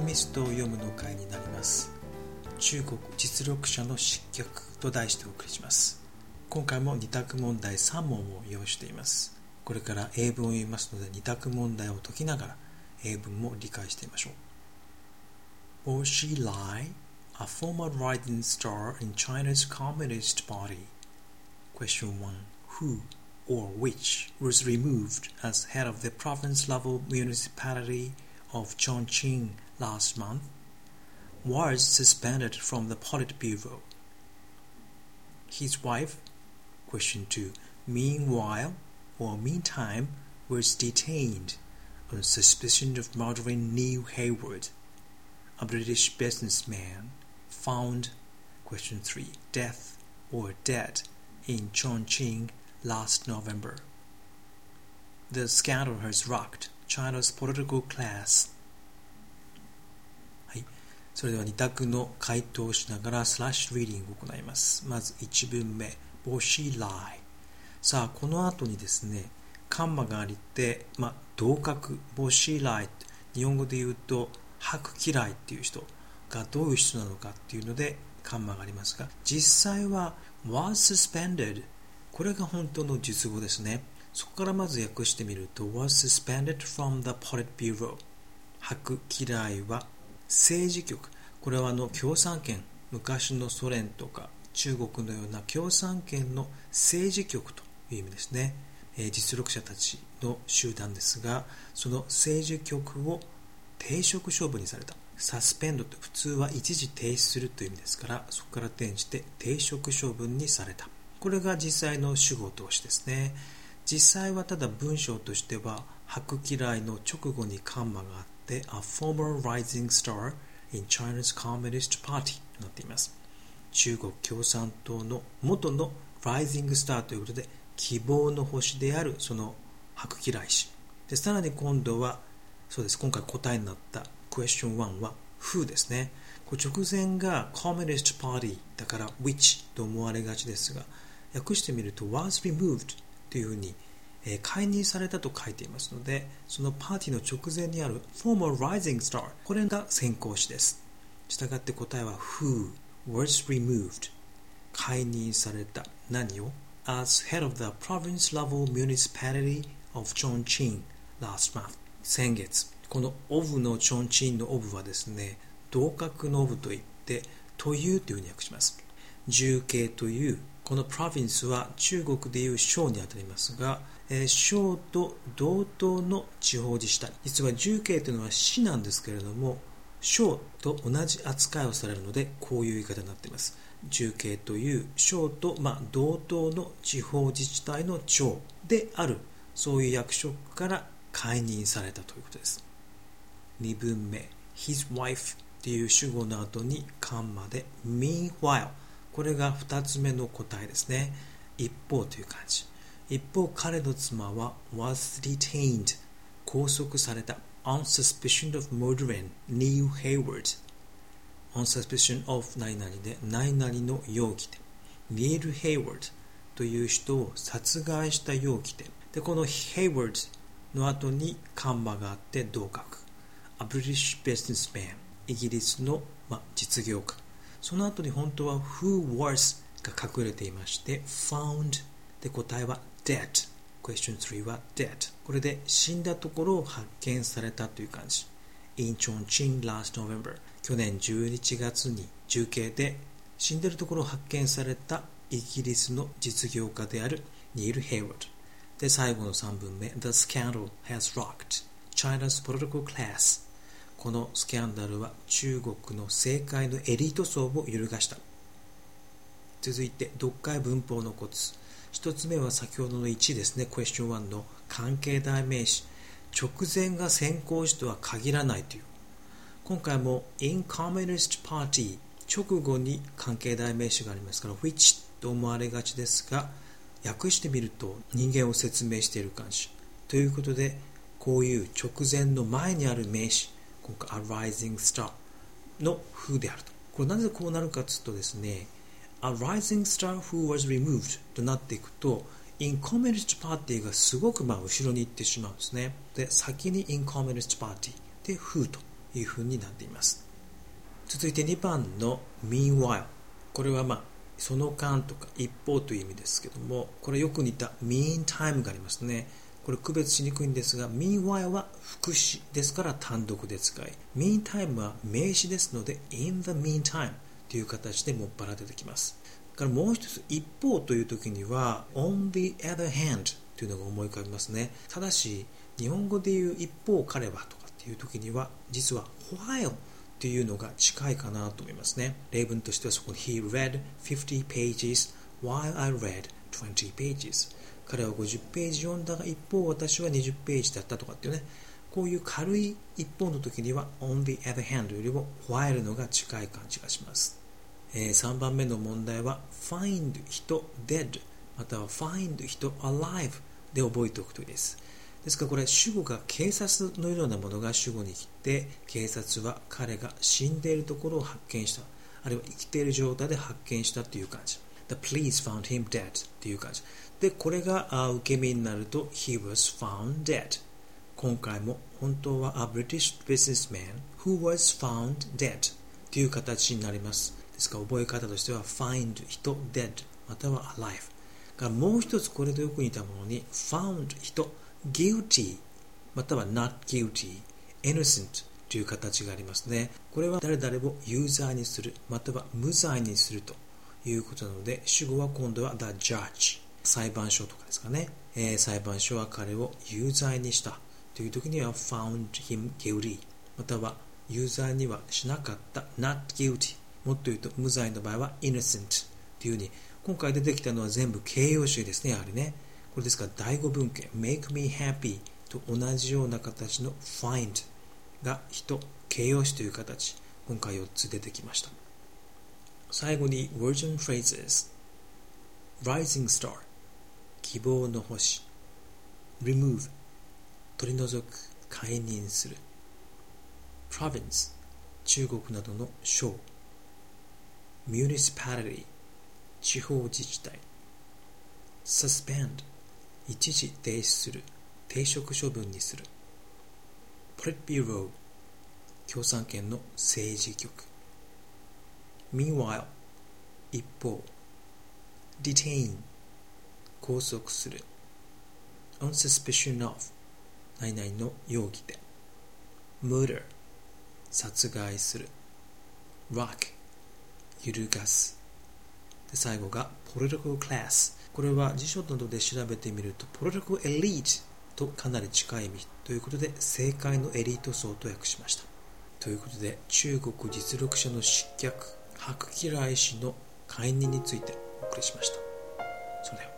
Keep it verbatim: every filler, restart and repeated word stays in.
ミストを読むの会になります。中国実力者の失脚と題してお送りします。今回もに択問題さん問を用意しています。これから英文を読みますのでに択問題を解きながら英文も理解してみましょう。 Bo Xilai, a former rising star in China's Communist Party. Question one. Who or which was removed as head of the province-level municipality of Chongqing last month, was suspended from the Politburo? His wife. Question two. Meanwhile or meantime was detained on suspicion of murdering Neil Hayward, a British businessman found. Question three. Death or dead in Chongqing last November. The scandal has rocked China's political class. はい、それではに択の回答をしながらスラッシュリーディングを行います。まずいち文目、Bo Xilai。さあ、この後にですね、カンマがありて、まあ、同格、Bo Xilai、日本語で言うと、白嫌いっていう人がどういう人なのかっていうので、カンマがありますが、実際は was suspended、これが本当の述語ですね。そこからまず訳してみると was suspended from the Politburo。 白嫌いは政治局、これはあの共産圏、昔のソ連とか中国のような共産圏の政治局という意味ですね。えー、実力者たちの集団ですが、その政治局を停職処分にされた。サスペンドって普通は一時停止するという意味ですから、そこから転じて停職処分にされた。これが実際の主語動詞ですね。実際はただ文章としては白嫌いの直後にカンマがあって A former rising star in China's Communist Party となっています。中国共産党の元の Rising Star ということで希望の星であるその白嫌い氏で、さらに今度はそうです、今回答えになった Question ワンは Who ですね。これ直前が Communist Party だから Which と思われがちですが、訳してみると was removed というふうに、えー、解任されたと書いていますので、そのパーティーの直前にある former rising star、 これが先行詞です。したがって答えは who was removed、 解任された何を as head of the province level municipality of Chongqing last month、 先月。この of の Chongqing の of はですね、同格の of といってというというふうに訳します。重慶というこのプロヴィンスは中国でいう省にあたりますが、えー、省と同等の地方自治体、実は重慶というのは市なんですけれども、省と同じ扱いをされるのでこういう言い方になっています。重慶という省と、まあ、同等の地方自治体の長である、そういう役職から解任されたということです。に文目 His wife という主語の後にカンマで Meanwhile、これがふたつめの答えですね。一方という感じ。一方、彼の妻は was detained、 拘束された on suspicion of murdering Neil Hayward、 on suspicion of 何々で何々の容疑で Neil Hayward という人を殺害した容疑で、でこの Hayward の後にカンマがあって同格 A British businessman、 イギリスの、まあ、実業家。その後に本当は who was が隠れていまして found で答えは dead。 Question スリーは dead。 これで死んだところを発見されたという感じ。 In Chongqing last November、 去年じゅういちがつに重慶で死んでいるところを発見されたイギリスの実業家であるニール・ヘイワードで、最後のさん文目 The scandal has rocked China's political class。このスキャンダルは中国の政界のエリート層を揺るがした。続いて読解文法のコツ。一つ目は先ほどのいちですね、クエスチョンワンの関係代名詞、直前が先行詞とは限らないという。今回も in communist party 直後に関係代名詞がありますから which と思われがちですが、訳してみると人間を説明している感じということで、こういう直前の前にある名詞、今回 A rising star の who であると。これなぜこうなるかというとですね、A rising star who was removed となっていくと in communist party がすごくまあ後ろに行ってしまうんですね。で、先に in communist party で who というふうになっています。続いてにばんの meanwhile、 これはまあその間とか一方という意味ですけども、これよく似た meantime がありますね。これ区別しにくいんですが、 meanwhile は副詞ですから単独で使い、 meantime は名詞ですので in the meantime という形でもっぱら出てきます。からもう一つ、一方という時には on the other hand というのが思い浮かびますね。ただし日本語でいう一方彼はとかっていう時には実は whileというのが近いかなと思いますね。例文としてはそこに He read fifty pages while I read twenty pages、 彼はごじゅっページ読んだが一方私はにじゅっページだったとかっていうね、こういう軽い一方の時には on the other hand よりも while のが近い感じがします。えー、さんばんめの問題は find 人 dead または find 人 alive で覚えておくといいです。ですからこれ主語が警察のようなものが主語に来て、警察は彼が死んでいるところを発見した、あるいは生きている状態で発見したという感じ。 The police found him dead という感じで、これが受け身になると He was found dead。 今回も本当は A British businessman who was found dead という形になります。ですから覚え方としては find 人 dead または alive が、もう一つこれとよく似たものに found 人guilty または not guilty innocent という形がありますね。これは誰々を有罪にするまたは無罪にするということなので、主語は今度は the judge 裁判所とかですかね、えー、裁判所は彼を有罪にしたという時には found him guilty または有罪にはしなかった not guilty、 もっと言うと無罪の場合は innocent というふうに、今回出てきたのは全部形容詞ですね。やはりね、これですから第五文型 make me happy と同じような形の find が人形容詞という形、今回よっつ出てきました。最後に version phrases rising star 希望の星、 remove 取り除く解任する、 province 中国などの省、 municipality 地方自治体、 suspend 一時停止する、停職処分にする、 Politburo 共産圏の政治局、 Meanwhile 一方、 Detain 拘束する、 On suspicion of 何々の容疑で、 Murder 殺害する、 Rock 揺るがす。で最後が Political Class、これは辞書などで調べてみると Political Elite とかなり近い意味ということで、政界のエリート層と訳しました。ということで中国実力者の失脚、薄嫌い氏の解任についてお送りしました。それでは。